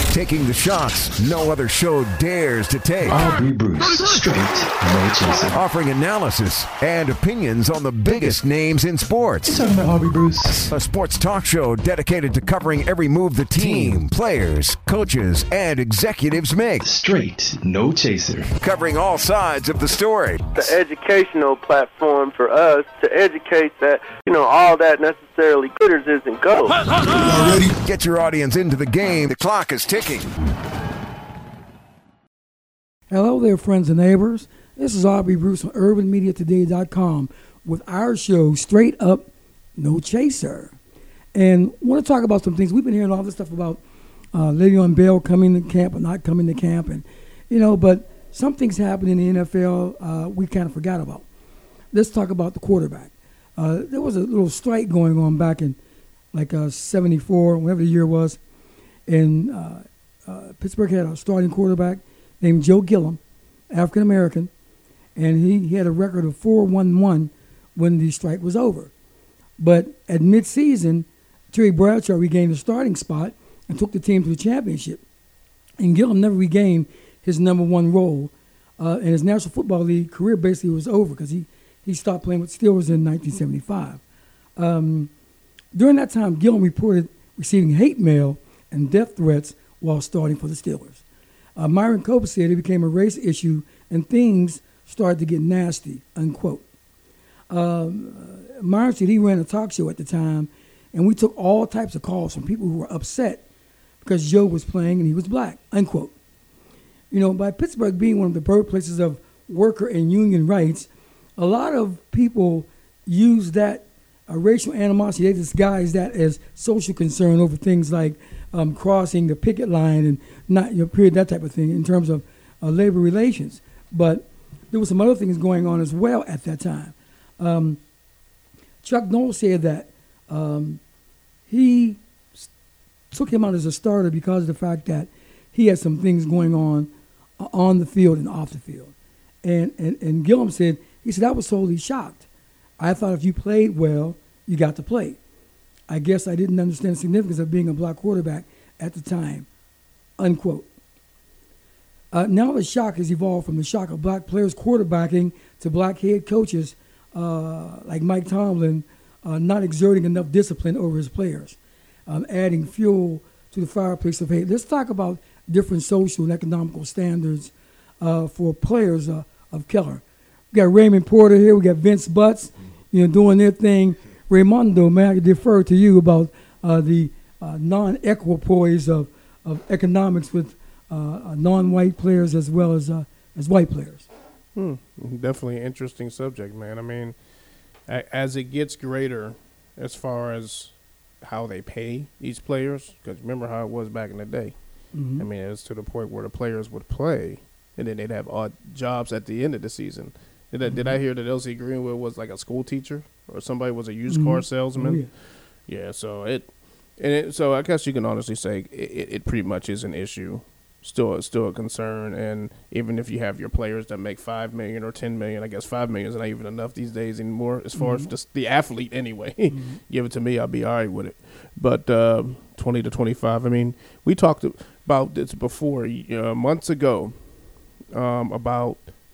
Taking the shots no other show dares to take. Aubrey Bruce, straight, no chaser. Offering analysis and opinions on the biggest names in sports. Talking about Aubrey Bruce. A sports talk show dedicated to covering every move the team, players, coaches, and executives make. Straight, no chaser. Covering all sides of the story. The educational platform for us to educate that, all that necessarily glitters isn't gold. Get your audience into the game. The clock is ticking. Hello there, friends and neighbors. This is Aubrey Bruce on UrbanMediaToday.com with our show, Straight Up, No Chaser. And I want to talk about some things. We've been hearing all this stuff about Le'Veon Bell coming to camp or not coming to camp. And, but some things happened in the NFL we kind of forgot about. Let's talk about the quarterback. There was a little strike going on back in 74, whatever the year was. And Pittsburgh had a starting quarterback named Joe Gilliam, African-American, and he had a record of 4-1-1 when the strike was over. But at midseason, Terry Bradshaw regained the starting spot and took the team to the championship. And Gilliam never regained his number one role. And his National Football League career basically was over because he stopped playing with Steelers in 1975. During that time, Gilliam reported receiving hate mail and death threats while starting for the Steelers. Myron Cope said it became a race issue and things started to get nasty, unquote. Myron said he ran a talk show at the time, and we took all types of calls from people who were upset because Joe was playing and he was black, unquote. By Pittsburgh being one of the birthplaces of worker and union rights, a lot of people use that racial animosity. They disguise that as social concern over things like crossing the picket line and not period, that type of thing in terms of labor relations. But there were some other things going on as well at that time. Chuck Noll said that he took him out as a starter because of the fact that he had some things going on the field and off the field. And Gilliam said, I was totally shocked. I thought if you played well, you got to play. I guess I didn't understand the significance of being a black quarterback at the time, unquote. Now the shock has evolved from the shock of black players quarterbacking to black head coaches like Mike Tomlin not exerting enough discipline over his players, adding fuel to the fireplace of hate. Let's talk about different social and economical standards for players of color. We got Raymond Porter here. We got Vince Butts, doing their thing. Raymondo, may I defer to you about the non-equipoise of economics with non-white players as well as white players. Definitely an interesting subject, man. I mean, as it gets greater as far as how they pay these players, because remember how it was back in the day. Mm-hmm. I mean, it's to the point where the players would play, and then they'd have odd jobs at the end of the season. Did I hear that L.C. Greenwood was like a school teacher or somebody was a used car salesman? Oh, yeah. So so I guess you can honestly say it pretty much is an issue, still a concern. And even if you have your players that make $5 million or $10 million, I guess $5 million is not even enough these days anymore as far as just the athlete anyway. Give it to me, I'll be all right with it. But 20 to 25. I mean, we talked about this before months ago about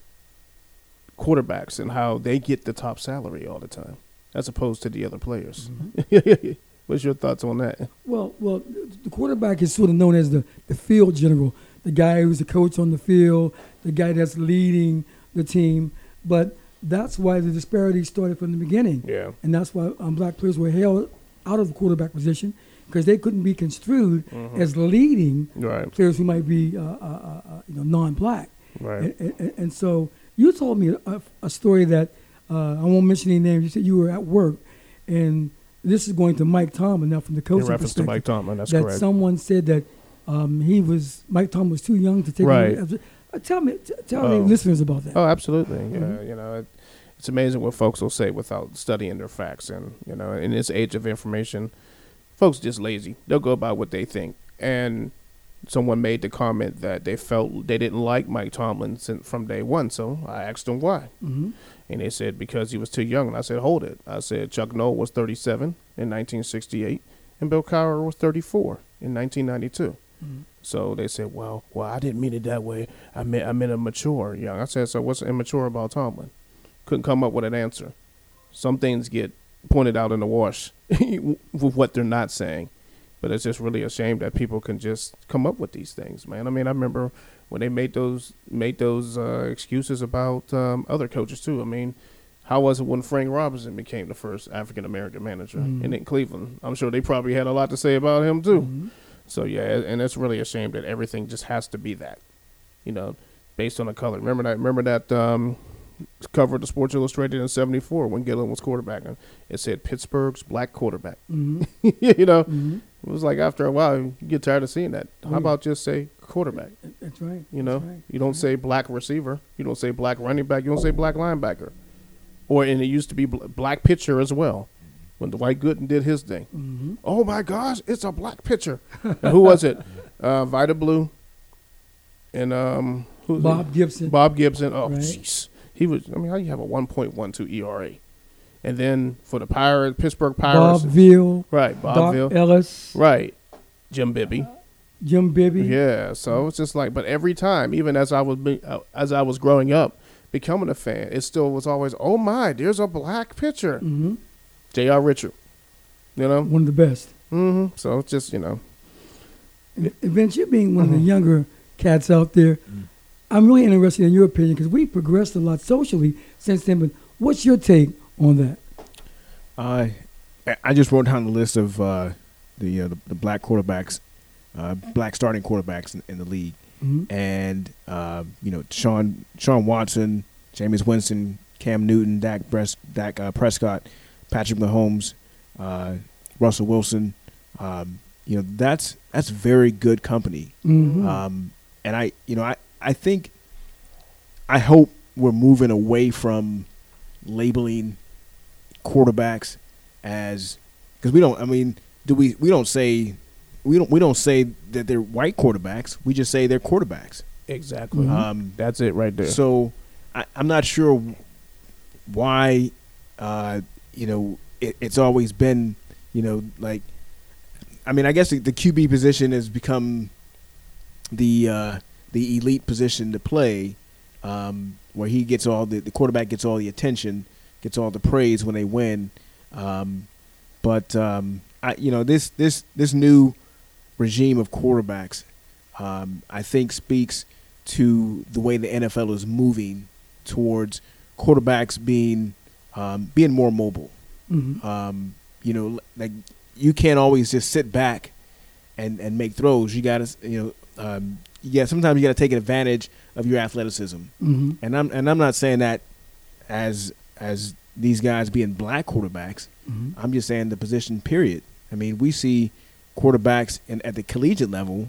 quarterbacks and how they get the top salary all the time as opposed to the other players. What's your thoughts on that? Well, the quarterback is sort of known as the field general, the guy who's the coach on the field, the guy that's leading the team. But that's why the disparity started from the beginning. Yeah. And that's why black players were held out of the quarterback position because they couldn't be construed as leading players who might be non-black. Right. And so you told me a story that I won't mention any names. You said you were at work, and this is going to Mike Tomlin now from the coaching perspective. In reference to Mike Tomlin, that's correct. That someone said that Mike Tomlin was too young to take. Right. Tell the listeners about that. Oh, absolutely. It's amazing what folks will say without studying their facts, and in this age of information, folks just lazy. They'll go about what they think, and someone made the comment that they felt they didn't like Mike Tomlin from day one. So I asked them why. Mm-hmm. And they said because he was too young. And I said, hold it. I said Chuck Noll was 37 in 1968 and Bill Cowher was 34 in 1992. So they said, well, I didn't mean it that way. I meant a mature young. I said, so what's immature about Tomlin? Couldn't come up with an answer. Some things get pointed out in the wash with what they're not saying. But it's just really a shame that people can just come up with these things, man. I mean, I remember when they made those excuses about other coaches too. I mean, how was it when Frank Robinson became the first African-American manager in Cleveland? I'm sure they probably had a lot to say about him too. So, yeah, and it's really a shame that everything just has to be that, based on the color. Remember that cover of the Sports Illustrated in '74 when Gillen was quarterbacking. It said Pittsburgh's black quarterback. It was like after a while, you get tired of seeing that. How about just say quarterback? That's right. You don't say black receiver. You don't say black running back. You don't say black linebacker. And it used to be black pitcher as well when Dwight Gooden did his thing. Oh, my gosh, it's a black pitcher. Who was it? Vida Blue and Bob Gibson. Bob Gibson. Oh, right. jeez. He was. I mean, how do you have a 1.12 ERA? And then for the Pittsburgh Pirates, Bob Veal, right? Bob Doc Veal, Ellis, right? Jim Bibby. Yeah. So it's just like, but every time, even as I was growing up, becoming a fan, it still was always, oh my, there's a black pitcher, J.R. Richard. One of the best. So it's just And Vince, you being one of the younger cats out there, I'm really interested in your opinion because we progressed a lot socially since then. But what's your take on that? I just wrote down the list of the black quarterbacks, black starting quarterbacks in the league, and Sean Watson, Jameis Winston, Cam Newton, Dak Prescott, Patrick Mahomes, Russell Wilson. That's very good company. And I hope we're moving away from labeling quarterbacks as, because we don't say that they're white quarterbacks. We just say they're quarterbacks. Exactly. That's it right there. So I'm not sure why it's always been I guess the QB position has become the elite position to play, where he gets the quarterback gets all the attention, gets all the praise when they win. This new regime of quarterbacks, I think speaks to the way the NFL is moving towards quarterbacks being more mobile. Like you can't always just sit back and make throws. You got to, sometimes you got to take advantage of your athleticism. And I'm not saying that as these guys being black quarterbacks. I'm just saying the position, period. I mean, we see quarterbacks at the collegiate level,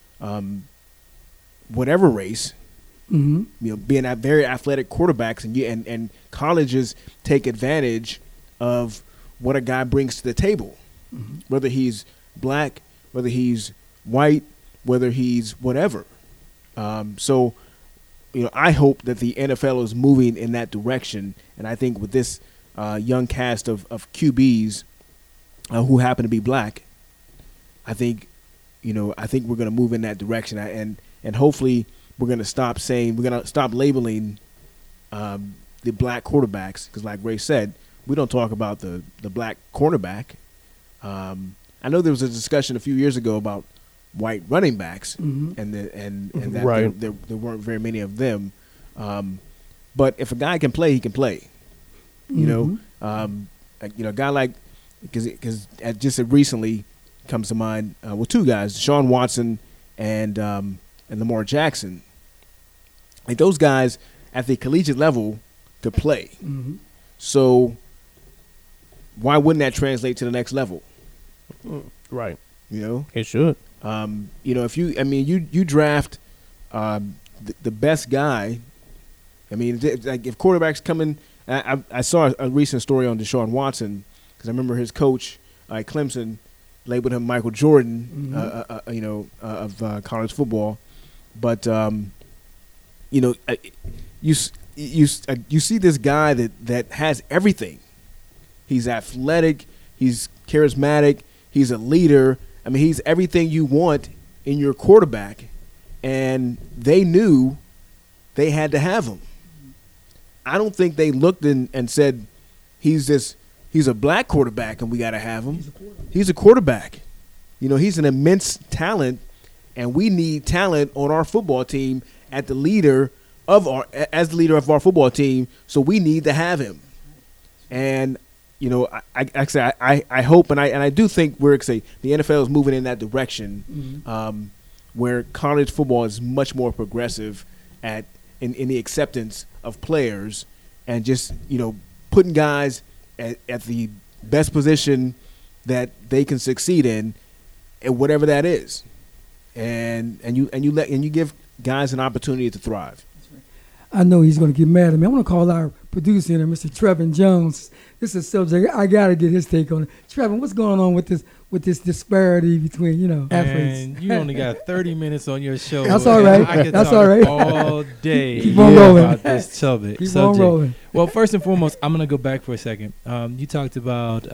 whatever race, being very athletic quarterbacks, and colleges take advantage of what a guy brings to the table, whether he's black, whether he's white, whether he's whatever. So I hope that the NFL is moving in that direction, and I think with this young cast of QBs who happen to be black, I think we're going to move in that direction, and hopefully we're going to stop labeling the black quarterbacks, because like Ray said, we don't talk about the black cornerback. I know there was a discussion a few years ago about white running backs, and that right. there weren't very many of them. But if a guy can play, he can play. A guy like, because just recently comes to mind, two guys, Sean Watson and Lamar Jackson. Like those guys at the collegiate level to play. So why wouldn't that translate to the next level? Right. It should. If you draft the best guy, if quarterbacks come in, I saw a recent story on Deshaun Watson, because I remember his coach at Clemson labeled him Michael Jordan, of college football. But you see this guy that has everything. He's athletic. He's charismatic. He's a leader. He's everything you want in your quarterback, and they knew they had to have him. I don't think they looked and said, he's a black quarterback and we got to have him. He's a quarterback. You know, he's an immense talent, and we need talent on our football team as the leader of our football team, so we need to have him. And you know, I hope and I do think the NFL is moving in that direction, where college football is much more progressive in the acceptance of players, and just, you know, putting guys at the best position that they can succeed in, and whatever that is, and you give guys an opportunity to thrive. I know he's going to get mad at me. I want to call our producer, Mr. Trevin Jones. This is a subject I got to get his take on it. Trevin, what's going on with this disparity between, you know, athletes? And you only got 30 minutes on your show. That's all right. I could That's talk all right. all day Keep on rolling. about this subject. Keep on rolling. Well, first and foremost, I'm going to go back for a second. You talked about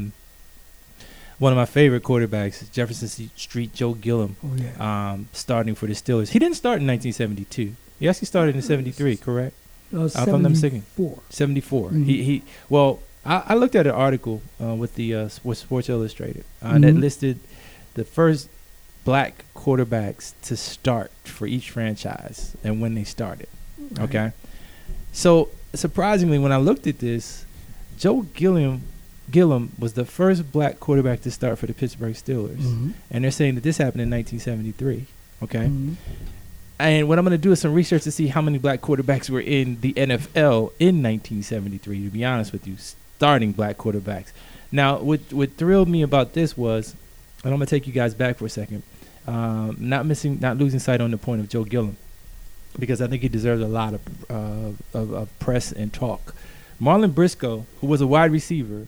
one of my favorite quarterbacks, Jefferson Street Joe Gilliam, starting for the Steelers. He didn't start in 1972. He actually started in 73, correct? If I'm not mistaken. 74. Mm-hmm. I looked at an article with the Sports Illustrated that listed the first black quarterbacks to start for each franchise and when they started. Right. Okay? So, surprisingly, when I looked at this, Joe Gilliam was the first black quarterback to start for the Pittsburgh Steelers. Mm-hmm. And they're saying that this happened in 1973. Okay? Mm-hmm. And what I'm going to do is some research to see how many black quarterbacks were in the NFL in 1973, to be honest with you, starting black quarterbacks. Now, what thrilled me about this was, and I'm going to take you guys back for a second, not losing sight on the point of Joe Gilliam, because I think he deserves a lot of press and talk. Marlon Briscoe, who was a wide receiver,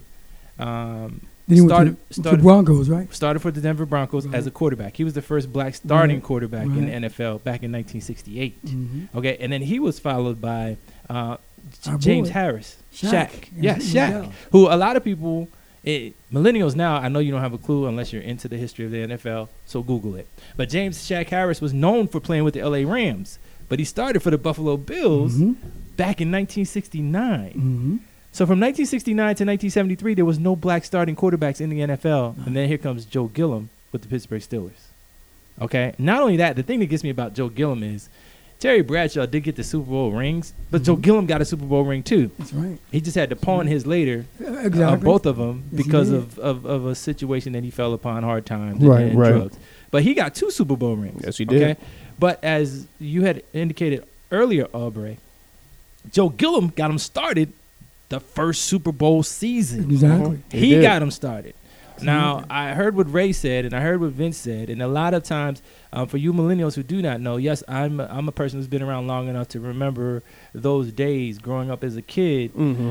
started for Broncos, right? Started for the Denver Broncos as a quarterback. He was the first black starting quarterback in the NFL back in 1968. Mm-hmm. Okay, and then he was followed by James Harris, Shaq. Shaq, who a lot of people, millennials now, I know you don't have a clue unless you're into the history of the NFL, so Google it. But Shaq Harris was known for playing with the LA Rams, but he started for the Buffalo Bills back in 1969. Mm-hmm. So from 1969 to 1973, there was no black starting quarterbacks in the NFL. And then here comes Joe Gilliam with the Pittsburgh Steelers. Okay? Not only that, the thing that gets me about Joe Gilliam is Terry Bradshaw did get the Super Bowl rings, but Joe Gilliam got a Super Bowl ring too. That's right. He just had to pawn his later, both of them, because of a situation that he fell upon, hard times and drugs. But he got 2 Super Bowl rings. Yes, he did. Okay? But as you had indicated earlier, Aubrey, Joe Gilliam got him started the first Super Bowl season. Exactly. He got him started. Now, I heard what Ray said, and I heard what Vince said, and a lot of times, for you millennials who do not know, yes, I'm a person who's been around long enough to remember those days growing up as a kid. Mm-hmm.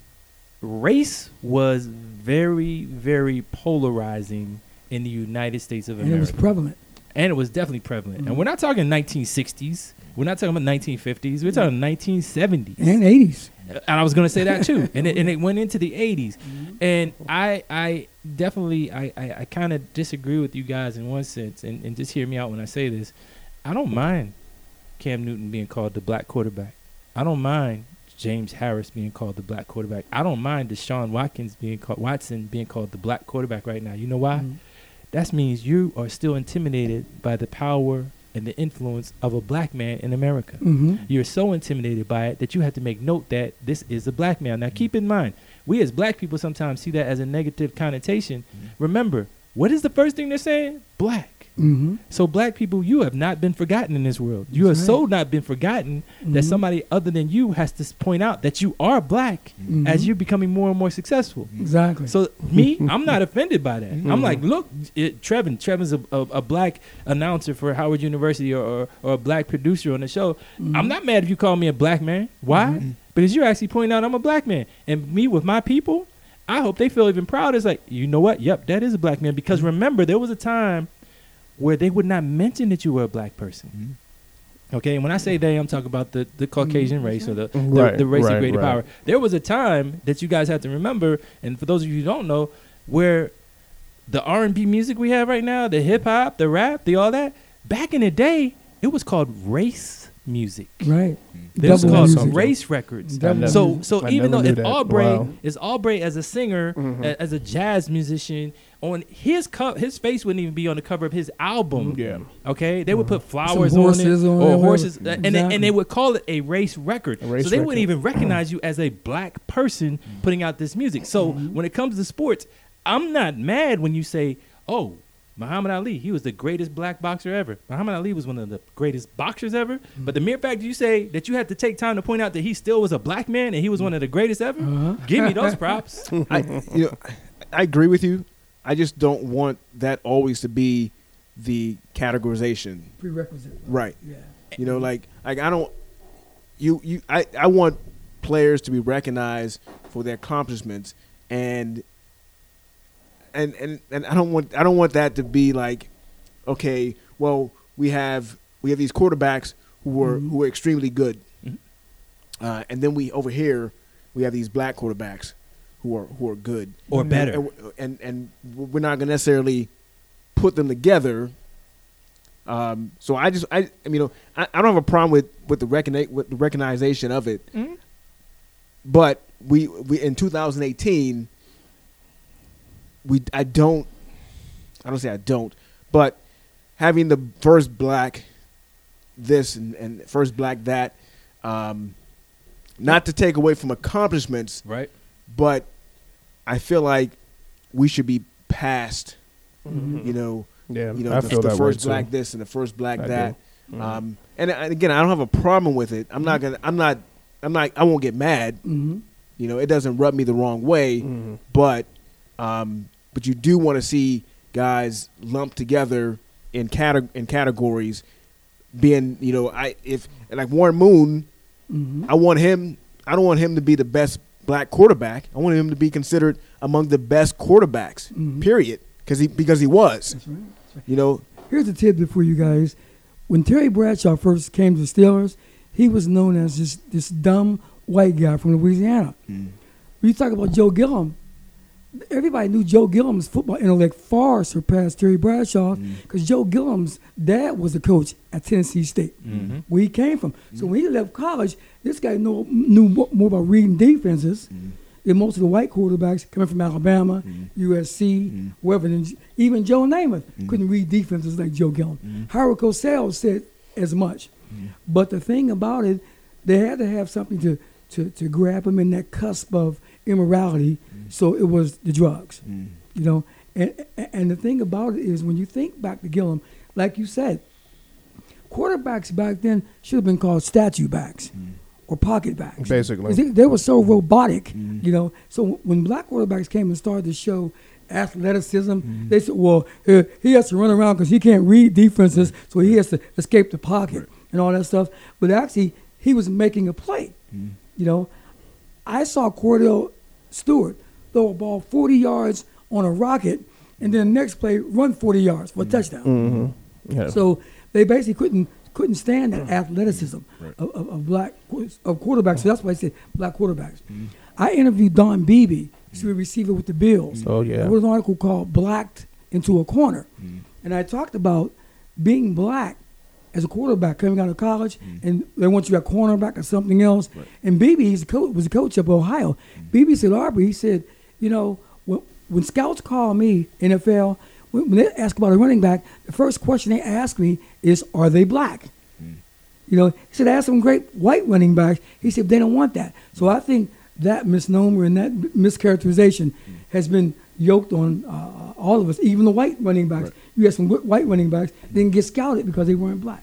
Race was very, very polarizing in the United States of America. And it was prevalent. And it was definitely prevalent. Mm-hmm. And we're not talking 1960s. We're not talking about 1950s. We're talking 1970s. And 80s. And I was going to say that too. and it went into the 80s. Mm-hmm. And I definitely kind of disagree with you guys in one sense. And just hear me out when I say this. I don't mind Cam Newton being called the black quarterback. I don't mind James Harris being called the black quarterback. I don't mind Deshaun Watson being called the black quarterback right now. You know why? Mm-hmm. That means you are still intimidated by the power and the influence of a black man in America. Mm-hmm. You're so intimidated by it that you have to make note that this is a black man. Now, keep in mind, we as black people sometimes see that as a negative connotation. Mm-hmm. Remember, what is the first thing they're saying? Black. Mm-hmm. So black people, you have not been forgotten in this world. You have so not been forgotten that somebody other than you has to point out that you are black as you're becoming more and more successful. Exactly. So me, I'm not offended by that. I'm like, look, Trevin's a black announcer for Howard University or a black producer on the show. I'm not mad if you call me a black man. Why? Because you're actually pointing out I'm a black man. And me with my people, I hope they feel even proud. It's like, you know what? Yep, that is a black man. Because remember, there was a time where they would not mention that you were a black person. Okay, and when I say they, I'm talking about the Caucasian race or the race of greater power. There was a time that you guys have to remember, and for those of you who don't know, where the R&B music we have right now, the hip hop, the rap, the all that. Back in the day, it was called race music. Right. It was Double called music. race records. Double So music. so I even never though knew if that. Albright Wow. is Albright as a singer, as a jazz musician, on his face wouldn't even be on the cover of his album. Yeah. Okay, they would put flowers Some on horses it on or it, horses, whatever. and they would call it a race record. A race so they wouldn't record. even recognize you as a black person putting out this music. So when it comes to sports, I'm not mad when you say, "Oh, Muhammad Ali, he was the greatest black boxer ever." Muhammad Ali was one of the greatest boxers ever. But the mere fact you say that you had to take time to point out that he still was a black man and he was one of the greatest ever, give me those props. I agree with you. I just don't want that always to be the categorization. Prerequisite. Right. Yeah. You know, like I don't. I want players to be recognized for their accomplishments, and I don't want that to be like, okay, well we have these quarterbacks who are extremely good, and then over here we have these black quarterbacks who are good Or better. and we're not gonna necessarily put them together. So I don't have a problem with the recognition of it, but we in 2018 I don't say I don't, but having the first black this and first black that, not to take away from accomplishments, Right. but I feel like we should be past, you know, Yeah, the I feel that way first too. black this and the first black I that. do. And again, I don't have a problem with it. I won't get mad. Mm-hmm. You know, it doesn't rub me the wrong way, but you do want to see guys lumped together in categories. Being, you know, if like Warren Moon, I don't want him to be the best black quarterback. I want him to be considered among the best quarterbacks. Period, because he was. That's right. You know, Here's a tidbit for you guys. When Terry Bradshaw first came to the Steelers, he was known as this dumb white guy from Louisiana. When you talk about Joe Gilliam, everybody knew Joe Gilliam's football intellect far surpassed Terry Bradshaw because Joe Gilliam's dad was a coach at Tennessee State, where he came from. So when he left college, this guy knew more about reading defenses than most of the white quarterbacks coming from Alabama, USC, wherever. And even Joe Namath couldn't read defenses like Joe Gilliam. Howard Cosell said as much. But the thing about it, they had to have something to grab him in that cusp of immorality. So it was the drugs, you know. And the thing about it is, when you think back to Gilliam, like you said, quarterbacks back then should have been called statue backs or pocket backs. Basically. 'Cause they were so robotic, you know. So when black quarterbacks came and started to show athleticism, they said, well, he has to run around because he can't read defenses, so he has to escape the pocket and all that stuff. But actually, he was making a play, you know. I saw Cordell Stewart throw a ball 40 yards on a rocket, and then the next play run 40 yards for a touchdown. Yeah. So they basically couldn't stand that athleticism of quarterbacks. So that's why I said black quarterbacks. I interviewed Don Beebe, he's a receiver with the Bills. Oh, yeah. There was an article called "Blacked into a Corner," and I talked about being black as a quarterback coming out of college, and they want you at cornerback or something else. And Beebe, was a coach up Ohio. Beebe said, Aubrey, he said, you know, when scouts call me, NFL, when they ask about a running back, the first question they ask me is, are they black? You know, he said, ask some great white running backs. He said, they don't want that. So I think that misnomer and that mischaracterization has been yoked on all of us, even the white running backs. You had some white running backs that didn't get scouted because they weren't black.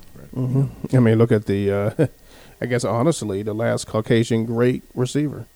I mean, look at the, I guess honestly, the last Caucasian great receiver.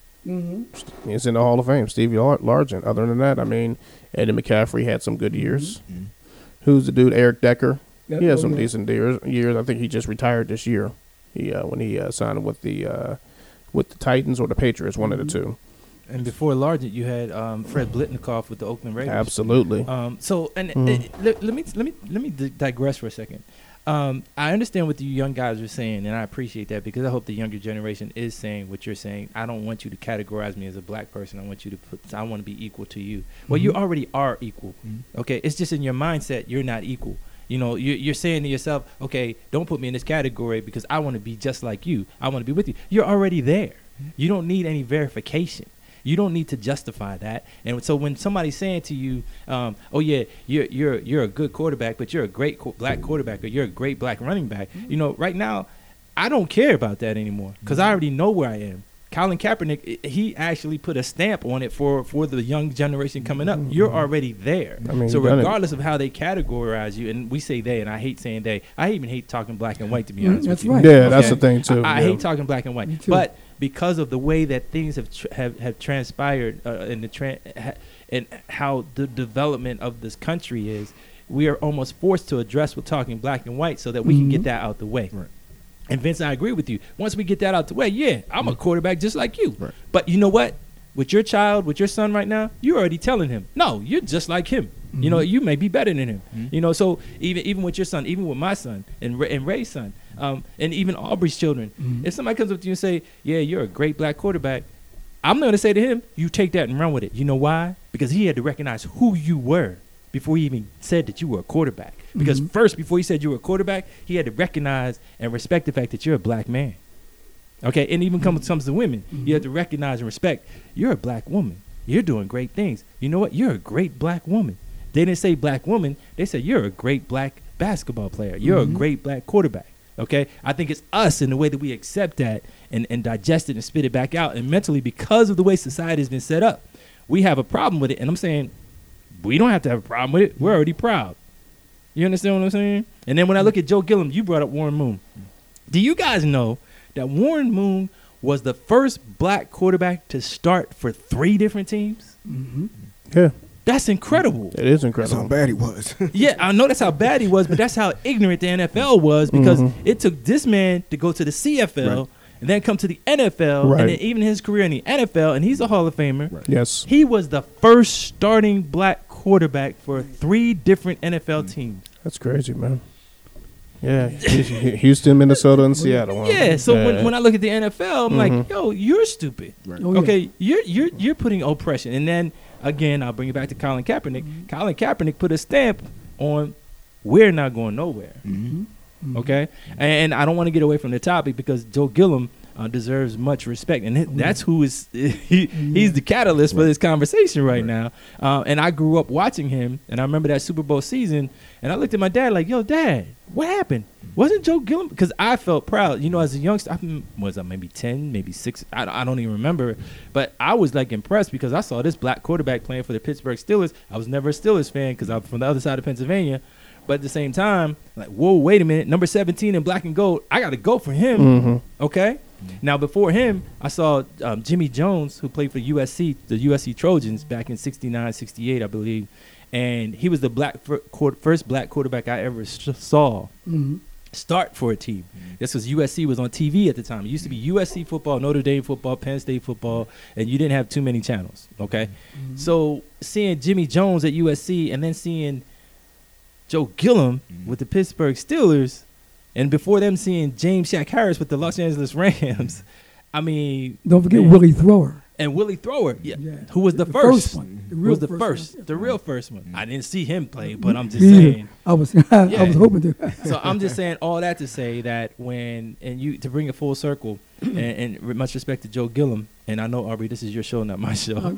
He's in the Hall of Fame, Stevie Largent. Other than that, I mean, Eddie McCaffrey had some good years. Who's the dude? Eric Decker. Yep. He had some decent years. I think he just retired this year. When he signed with the Titans or the Patriots, one of the two. And before Largent, you had Fred Blitnikoff with the Oakland Raiders. Absolutely. Let me digress for a second. I understand what you young guys are saying, and I appreciate that because I hope the younger generation is saying what you're saying. I don't want you to categorize me as a black person. I want you to I want to be equal to you. Well, you already are equal. Okay, it's just in your mindset you're not equal. You know, you're saying to yourself, okay, don't put me in this category because I want to be just like you. I want to be with you. You're already there. You don't need any verification. You don't need to justify that. And so when somebody's saying to you, oh yeah, you're a good quarterback, but you're a great black quarterback, or you're a great black running back, you know, right now, I don't care about that anymore because I already know where I am. Colin Kaepernick, he actually put a stamp on it for the young generation coming up. You're already there. I mean, so regardless of how they categorize you, and we say they, and I hate saying they. I even hate talking black and white, to be honest with you. Right. Yeah, okay? That's the thing, too. I hate talking black and white. But because of the way that things have transpired and how the development of this country is, we are almost forced to address with talking black and white so that we can get that out the way. Right. And Vince, I agree with you. Once we get that out the way, yeah, I'm a quarterback just like you. Right. But you know what? With your child, with your son right now, you're already telling him, no, you're just like him. You know, you may be better than him. You know, so even with your son, even with my son and Ray's son, and even Aubrey's children, if somebody comes up to you and say, yeah, you're a great black quarterback, I'm going to say to him, you take that and run with it. You know why? Because he had to recognize who you were before he even said that you were a quarterback. Because first, before he said you were a quarterback, he had to recognize and respect the fact that you're a black man. Okay, and even comes to women, you have to recognize and respect you're a black woman. You're doing great things. You know what? You're a great black woman. They didn't say black woman. They said you're a great black basketball player. You're a great black quarterback. Okay, I think it's us in the way that we accept that and digest it and spit it back out. And mentally, because of the way society has been set up, we have a problem with it. And I'm saying we don't have to have a problem with it. We're already proud. You understand what I'm saying? And then when I look at Joe Gilliam, you brought up Warren Moon. Do you guys know that Warren Moon was the first black quarterback to start for 3 different teams? Yeah. That's incredible. It is incredible. That's how bad he was. Yeah, I know that's how bad he was, but that's how ignorant the NFL was because it took this man to go to the CFL and then come to the NFL and then even his career in the NFL, and he's a Hall of Famer. Right. Yes. He was the first starting black quarterback for 3 different NFL teams. That's crazy, man. Yeah, Houston, Minnesota, and Seattle. Yeah, so when I look at the NFL, I'm like, yo, you're stupid. Right. Okay, you're putting oppression, and then again, I'll bring it back to Colin Kaepernick. Colin Kaepernick put a stamp on we're not going nowhere. Okay, and I don't want to get away from the topic because Joe Gilliam deserves much respect, and that's who is he's the catalyst for this conversation right now. And I grew up watching him, and I remember that Super Bowl season, and I looked at my dad like, yo, Dad, what happened? Wasn't Joe Gilliam? Because I felt proud, you know, as a youngster. Was I maybe 10, maybe 6? I don't even remember, but I was like impressed because I saw this black quarterback playing for the Pittsburgh Steelers. I was never a Steelers fan because I'm from the other side of Pennsylvania. But at the same time, like, whoa, wait a minute. Number 17 in black and gold, I got to go for him. Okay? Now, before him, I saw Jimmy Jones, who played for USC, the USC Trojans, back in 69, 68, I believe. And he was the first black quarterback I ever saw start for a team. This was USC was on TV at the time. It used to be USC football, Notre Dame football, Penn State football, and you didn't have too many channels. Okay? So seeing Jimmy Jones at USC and then seeing Joe Gilliam with the Pittsburgh Steelers, and before them seeing James Shaq Harris with the Los Angeles Rams, I mean, don't forget Willie Thrower. And Willie Thrower, who was the first one. The real first one. I didn't see him play, but I'm just saying. I was hoping to. So I'm just saying all that to say that to bring it full circle, and much respect to Joe Gilliam, and I know, Aubrey, this is your show, not my show.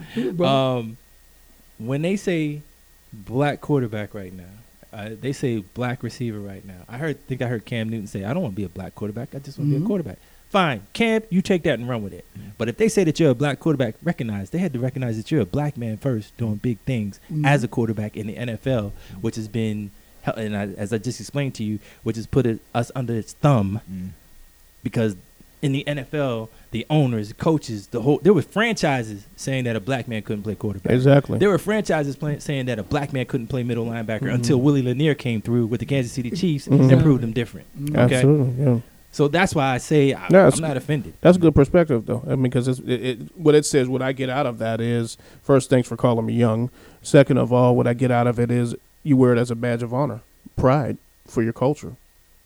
When they say black quarterback right now, they say black receiver right now. I think I heard Cam Newton say, I don't want to be a black quarterback. I just want to be a quarterback. Fine. Cam, you take that and run with it. But if they say that you're a black quarterback, they had to recognize that you're a black man first doing big things as a quarterback in the NFL, which has been, and as I just explained to you, which has put us under its thumb because in the NFL, the owners, the coaches, there were franchises saying that a black man couldn't play quarterback. Exactly. There were franchises saying that a black man couldn't play middle linebacker until Willie Lanier came through with the Kansas City Chiefs and proved them different. Okay? Absolutely, yeah. So that's why I say I'm not offended. That's a good perspective, though. I mean, because what it says, what I get out of that is, first, thanks for calling me young. Second of all, what I get out of it is you wear it as a badge of honor, pride for your culture.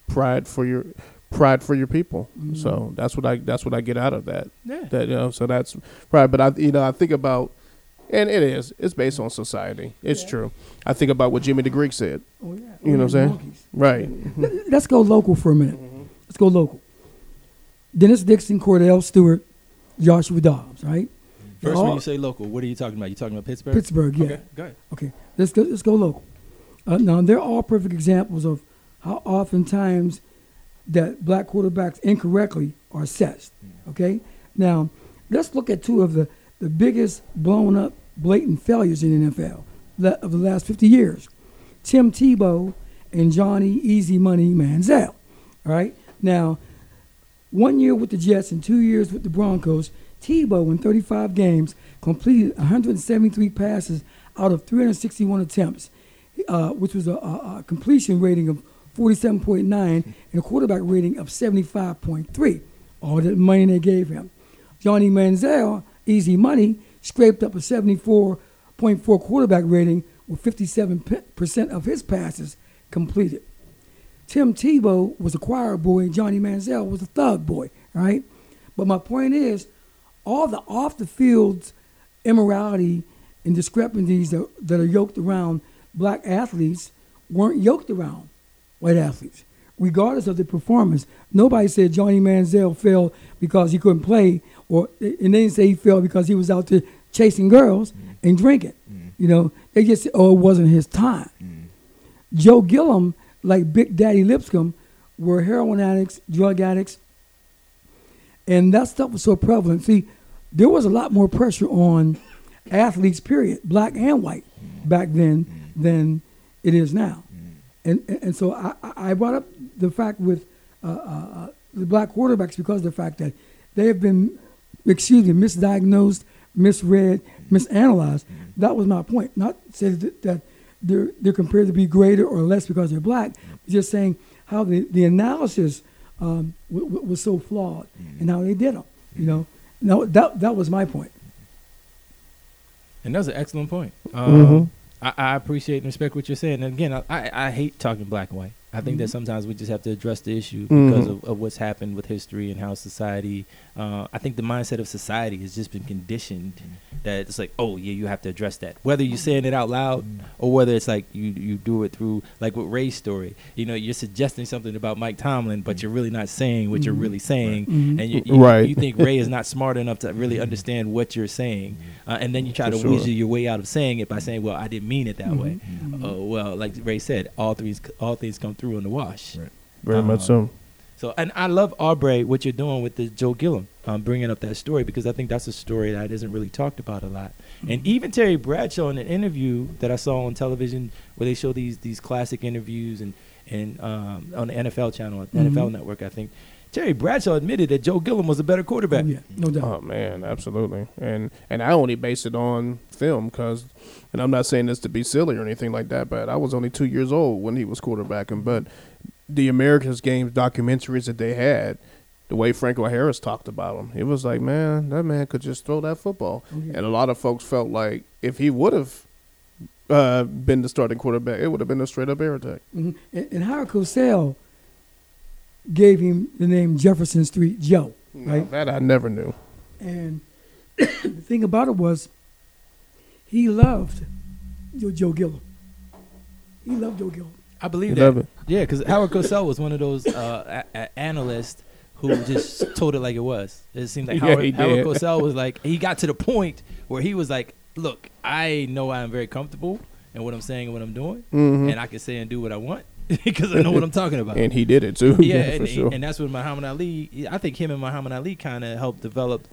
pride for your people. So that's what I get out of that. Yeah. That so that's pride. But I think about, and it's based on society. It's true. I think about what Jimmy the Greek said. Oh, yeah. You know what I'm saying? Monkeys. Right. Let's go local for a minute. Let's go local. Dennis Dixon, Cordell Stewart, Joshua Dobbs, right? First, when you say local, what are you talking about? You talking about Pittsburgh? Pittsburgh, yeah. Okay, go ahead. Okay, let's go local. Now, they're all perfect examples of how oftentimes that black quarterbacks incorrectly are assessed. Okay? Now, let's look at two of the biggest blown up, blatant failures in the NFL of the last 50 years. Tim Tebow and Johnny Easy Money Manziel. All right? Now, 1 year with the Jets and 2 years with the Broncos, Tebow in 35 games completed 173 passes out of 361 attempts, which was a completion rating of 47.9 and a quarterback rating of 75.3, all the money they gave him. Johnny Manziel, Easy Money, scraped up a 74.4 quarterback rating with 57% of his passes completed. Tim Tebow was a choir boy, Johnny Manziel was a thug boy, right? But my point is, all the off-the-field immorality and discrepancies that are yoked around black athletes weren't yoked around white athletes, regardless of their performance. Nobody said Johnny Manziel failed because he couldn't play, and they didn't say he failed because he was out there chasing girls and drinking. You know, they just said, it wasn't his time. Joe Gilliam, like Big Daddy Lipscomb, were heroin addicts, drug addicts, and that stuff was so prevalent. See, there was a lot more pressure on athletes, period, black and white, back then than it is now. And so I brought up the fact with the black quarterbacks because of the fact that they have been, misdiagnosed, misread, misanalyzed. That was my point. Not saying that they're compared to be greater or less because they're black. Just saying how the analysis was so flawed and how they did them. You know, no, that was my point. And that's an excellent point. I appreciate and respect what you're saying. And again, I hate talking black and white. I think that sometimes we just have to address the issue because of what's happened with history and how society. I think the mindset of society has just been conditioned that it's like, oh yeah, you have to address that. Whether you're saying it out loud or whether it's like you do it through, like with Ray's story. You know, you're suggesting something about Mike Tomlin, but you're really not saying what you're really saying, and you think Ray is not smart enough to really understand what you're saying, and then you try to weasel your way out of saying it by saying, well, I didn't mean it that way. Well, like Ray said, all things come through in the wash. Right. Very much so. So, and I love, Aubrey, what you're doing with the Joe Gilliam, bringing up that story, because I think that's a story that isn't really talked about a lot. And even Terry Bradshaw in an interview that I saw on television where they show these classic interviews and on the NFL channel, NFL Network, I think, Terry Bradshaw admitted that Joe Gilliam was a better quarterback. Oh, yeah, no doubt. Oh man, absolutely. And I only base it on film because, and I'm not saying this to be silly or anything like that, but I was only 2 years old when he was quarterbacking. But the America's Games documentaries that they had, the way Franco Harris talked about him, it was like, man, that man could just throw that football. Oh, yeah. And a lot of folks felt like if he would have been the starting quarterback, it would have been a straight up air attack. And Howard Cosell gave him the name Jefferson Street Joe, right? That I never knew. And the thing about it was, he loved Joe Gilliam. He loved Joe Gilliam. I believe that. Yeah, because Howard Cosell was one of those analysts who just told it like it was. It seemed like Howard Cosell was like, he got to the point where he was like, look, I know I'm very comfortable in what I'm saying and what I'm doing, and I can say and do what I want. Because I know what I'm talking about. And he did it too. Yeah, for sure. And that's when Muhammad Ali, I think him and Muhammad Ali kind of helped develop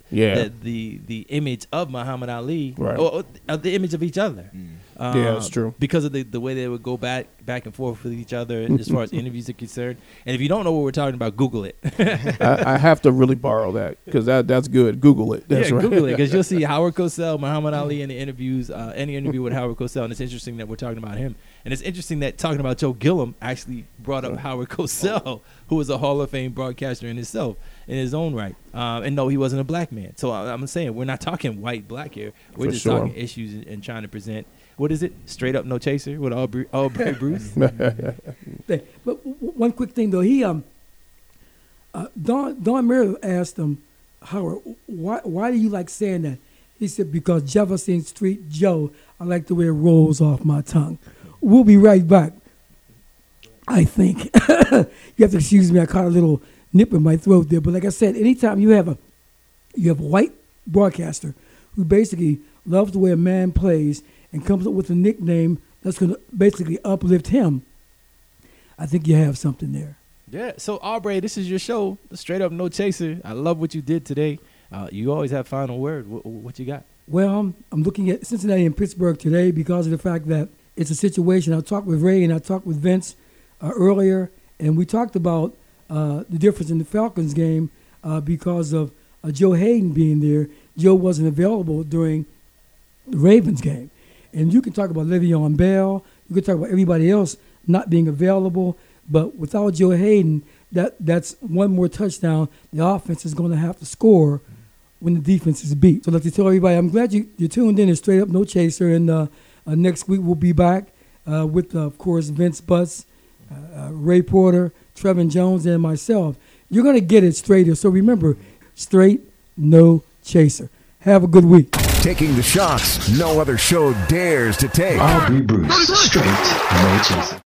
the image of Muhammad Ali, right, or the image of each other. Yeah, that's true. Because of the way they would go back and forth with each other as far as interviews are concerned. And if you don't know what we're talking about, Google it. I have to really borrow that because that's good. Google it. That's right. Google it because you'll see Howard Cosell, Muhammad Ali in the interviews, any interview with Howard Cosell. And it's interesting that we're talking about him. And it's interesting that talking about Joe Gilliam actually brought up Howard Cosell, who was a Hall of Fame broadcaster in himself, in his own right. And no, he wasn't a black man. So I'm saying we're not talking white, black here. We're just talking issues and trying to present What is it? Straight Up No Chaser with Aubrey Bruce. But one quick thing though, he Don Meredith asked him, Howard, why do you like saying that? He said, because Jefferson Street Joe, I like the way it rolls off my tongue. We'll be right back. I think you have to excuse me. I caught a little nip in my throat there. But like I said, anytime you have a white broadcaster who basically loves the way a man plays and comes up with a nickname that's going to basically uplift him, I think you have something there. Yeah. So Aubrey, this is your show, Straight Up No Chaser. I love what you did today. You always have final word. What you got? Well, I'm looking at Cincinnati and Pittsburgh today because of the fact that it's a situation. I talked with Ray and I talked with Vince earlier, and we talked about the difference in the Falcons game because of Joe Hayden being there. Joe wasn't available during the Ravens game. And you can talk about Le'Veon Bell. You can talk about everybody else not being available. But without Joe Hayden, that's one more touchdown the offense is going to have to score when the defense is beat. So let's tell everybody, I'm glad you tuned in to Straight Up No Chaser. And next week we'll be back with, of course, Vince Butts, Ray Porter, Trevin Jones, and myself. You're going to get it straighter. So remember, Straight No Chaser. Have a good week. Taking the shots no other show dares to take. Aubrey Bruce, straight no chaser.